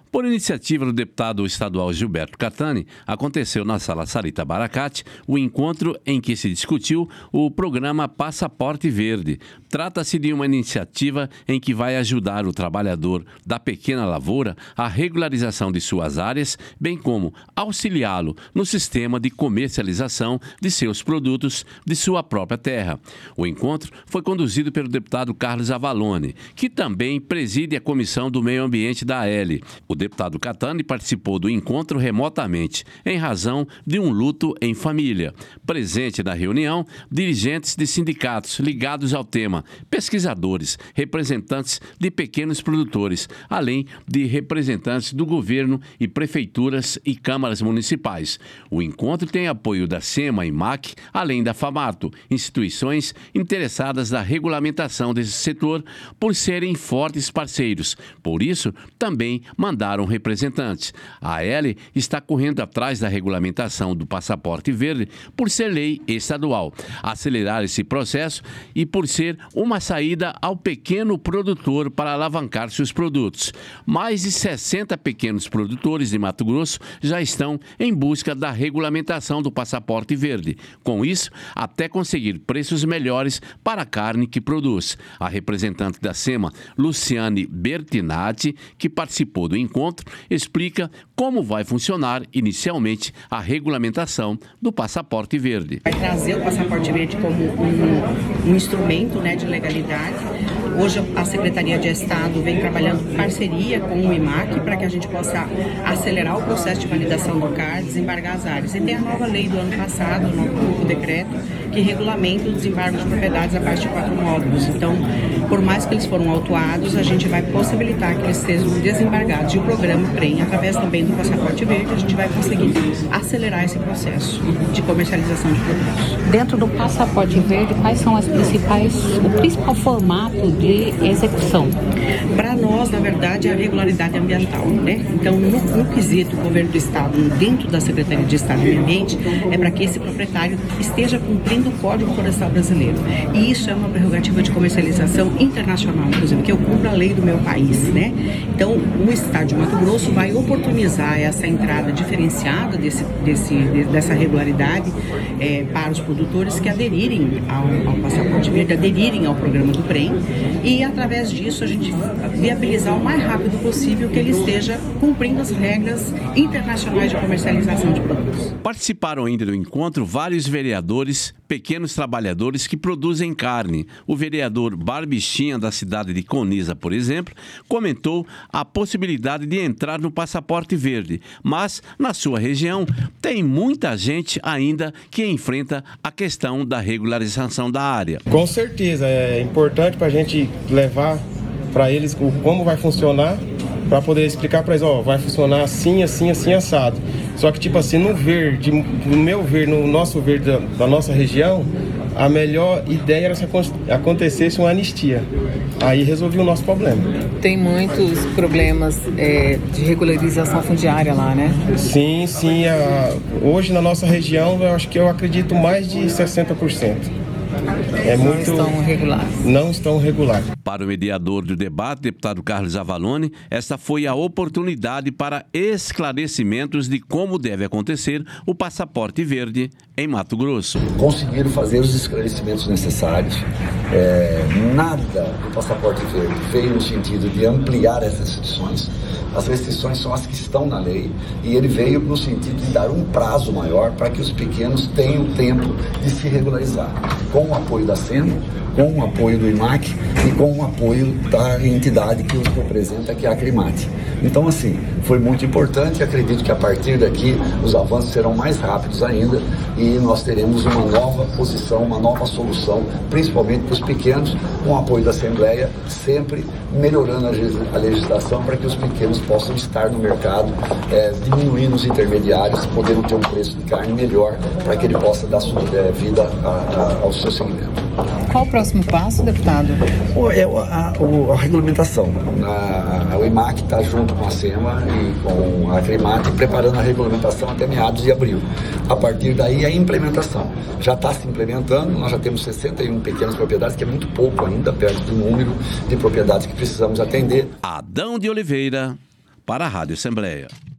Por iniciativa do deputado estadual Gilberto Catani, aconteceu na Sala Sarita Baracate o encontro em que se discutiu o programa Passaporte Verde. Trata-se de uma iniciativa em que vai ajudar o trabalhador da pequena lavoura à regularização de suas áreas, bem como auxiliá-lo no sistema de comercialização de seus produtos de sua própria terra. O encontro foi conduzido pelo deputado Carlos Avalone, que também preside a Comissão do Meio Ambiente da AL. O deputado Catani participou do encontro remotamente, em razão de um luto em família. Presente na reunião, dirigentes de sindicatos ligados ao tema, pesquisadores, representantes de pequenos produtores, além de representantes do governo e prefeituras e câmaras municipais. O encontro tem apoio da SEMA e MAC, além da FAMATO, instituições interessadas na regulamentação desse setor por serem fortes parceiros. Por isso, também mandaram representantes. A AL está correndo atrás da regulamentação do passaporte verde por ser lei estadual, acelerar esse processo e por ser uma saída ao pequeno produtor para alavancar seus produtos. Mais de 60 pequenos produtores de Mato Grosso já estão em busca da regulamentação do passaporte verde. Com isso, até conseguir preços melhores para a carne que produz. A representante da SEMA, Luciane Bertinati, que participou do encontro, explica como vai funcionar inicialmente a regulamentação do passaporte verde. Vai trazer o passaporte verde como um instrumento, de legalidade. Hoje a Secretaria de Estado vem trabalhando em parceria com o IMAC para que a gente possa acelerar o processo de validação do CAR, desembargar as áreas. E tem a nova lei do ano passado, o novo decreto, que regulamenta o desembargo de propriedades a partir de 4 módulos. Então, por mais que eles foram autuados, a gente vai possibilitar que eles sejam desembargados. E o programa PREM, através também do passaporte verde, a gente vai conseguir acelerar esse processo de comercialização de produtos. Dentro do passaporte verde, quais são o principal formato de execução? Para nós, na verdade, é a regularidade ambiental, Então, no quesito do governo do Estado, dentro da Secretaria de Estado e Meio Ambiente, é para que esse proprietário esteja cumprindo o Código Florestal Brasileiro. E isso é uma prerrogativa de comercialização internacional, inclusive, que eu cumpro a lei do meu país, Então, o Estado de Mato Grosso vai oportunizar essa entrada diferenciada dessa regularidade para os produtores que aderirem ao passaporte verde, aderirem ao programa do PREM, e através disso a gente viabilizar o mais rápido possível que ele esteja cumprindo as regras internacionais de comercialização de produtos. Participaram ainda do encontro vários vereadores, pequenos trabalhadores que produzem carne. O vereador Barbichinha, da cidade de Coniza, por exemplo, comentou a possibilidade de entrar no passaporte verde, mas na sua região tem muita gente ainda que enfrenta a questão da regularização da área. Com certeza, é importante para a gente levar para eles como vai funcionar, para poder explicar para eles, vai funcionar assim, assim, assim, assado. Só que, no nosso verde da nossa região, a melhor ideia era se acontecesse uma anistia. Aí resolvia o nosso problema. Tem muitos problemas de regularização fundiária lá, Sim. Hoje na nossa região, eu acredito mais de 60%. Não estão regulares. Para o mediador do debate, deputado Carlos Avalone, esta foi a oportunidade para esclarecimentos de como deve acontecer o passaporte verde em Mato Grosso. Conseguiram fazer os esclarecimentos necessários. Nada do passaporte verde veio no sentido de ampliar essas restrições. As restrições são as que estão na lei e ele veio no sentido de dar um prazo maior para que os pequenos tenham tempo de se regularizar, com o apoio da SEMA, com o apoio do IMAC e com o apoio da entidade que os representa, que é a Acrimate. Então, assim, foi muito importante e acredito que a partir daqui os avanços serão mais rápidos ainda e nós teremos uma nova posição, uma nova solução, principalmente para os pequenos, com o apoio da Assembleia, sempre melhorando a legislação para que os pequenos possam estar no mercado, diminuindo os intermediários, podendo ter um preço de carne melhor para que ele possa dar vida ao seu segmento. Qual o próximo passo, deputado? A regulamentação. O IMAC está junto com a SEMA e com a Acrimate preparando a regulamentação até meados de abril. A partir daí, a implementação. Já está se implementando, nós já temos 61 pequenas propriedades, que é muito pouco ainda, perto do número de propriedades que precisamos atender. Adão de Oliveira, para a Rádio Assembleia.